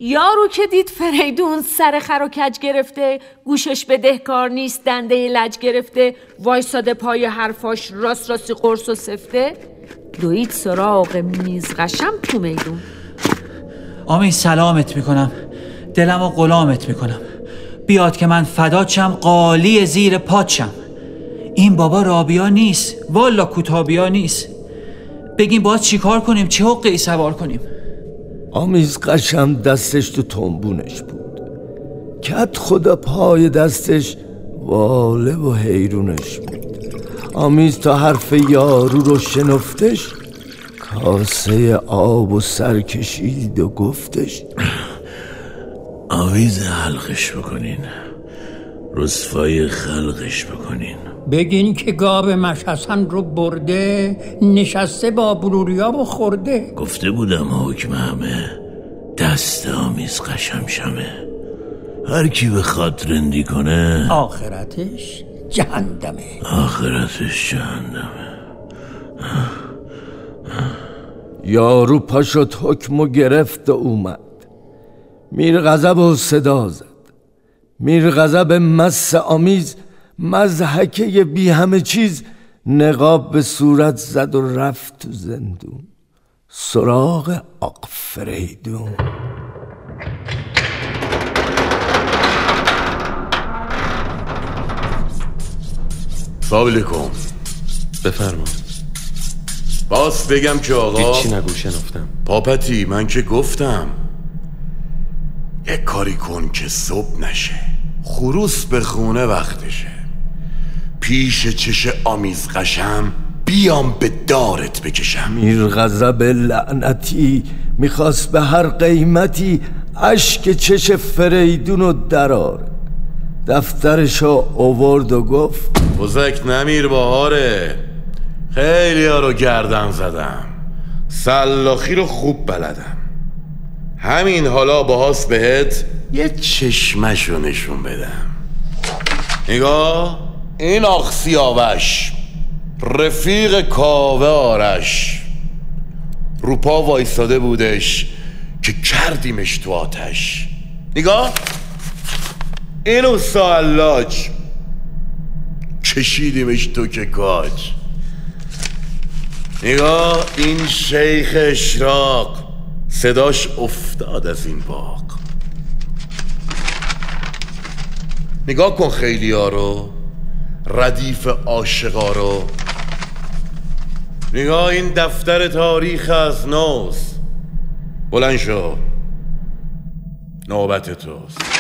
یارو که دید فریدون سر خر و کج گرفته، گوشش به دهکار نیست، دنده لج گرفته، وایساده پای حرفاش، راست راستی قرص و سفته، دوید سراغ میز قشم تو میدون. آمیز سلامت میکنم، دلم و غلامت میکنم، بیاد که من فدات شم، قالی زیر پات شم. این بابا رابیا نیست، والا کوتابیا نیست. بگیم باید چی کار کنیم، چه حقی سوار کنیم؟ آمیز قشم دستش تو تنبونش بود، کت خدا پای دستش واله و حیرونش بود. آمیز تا حرف یارو رو شنفتش، کاسه آب و سر کشید و گفتش آویز حلقش بکنین، رسوای خلقش بکنین. بگین که گاب مشحسن رو برده، نشسته با بروریاب و خورده. گفته بودم حکم همه دست آمیز قشم شمه، هر کی بخواد رندی کنه آخرتش جهنمه. آخرتش جهنمه. یارو پا شد حکمو گرفت و اومد، میر غضب و صدا زد. میر غضب مس آمیز مضحکه بی همه چیز، نقاب به صورت زد و رفت تو زندون سراغ آق فریدون. سلام علیکم. بفرما. باز بگم که آقا هیچی نگو، شنفتم. پاپتی من که گفتم یک کاری کن که صبح نشه، خروس به خونه وقتشه، پیش چش آمیز قشم بیام به دارت بکشم. میر غضب لعنتی میخواست به هر قیمتی اشک چش فریدونو دراره. دفترشو آورد و گفت بزک نمیر بهاره، خیلی ها رو گردن زدم، سلاخی رو خوب بلدم، همین حالا باهاست بهت یه چشمشو نشون بدم. نگاه این آق سیاوش رفیق کاوه آرش رو پا وایستاده بودش که کردیمش تو آتش. نگاه این اوستا حلاج کشیدیمش تو که کاج. نگاه این شیخ اشراق صداش افتاد از این باغ. نگاه کن خیلی ها رو، ردیف عاشقا رو. نگاه این دفتر تاریخ از نوست. بلند شو، نوبت توست.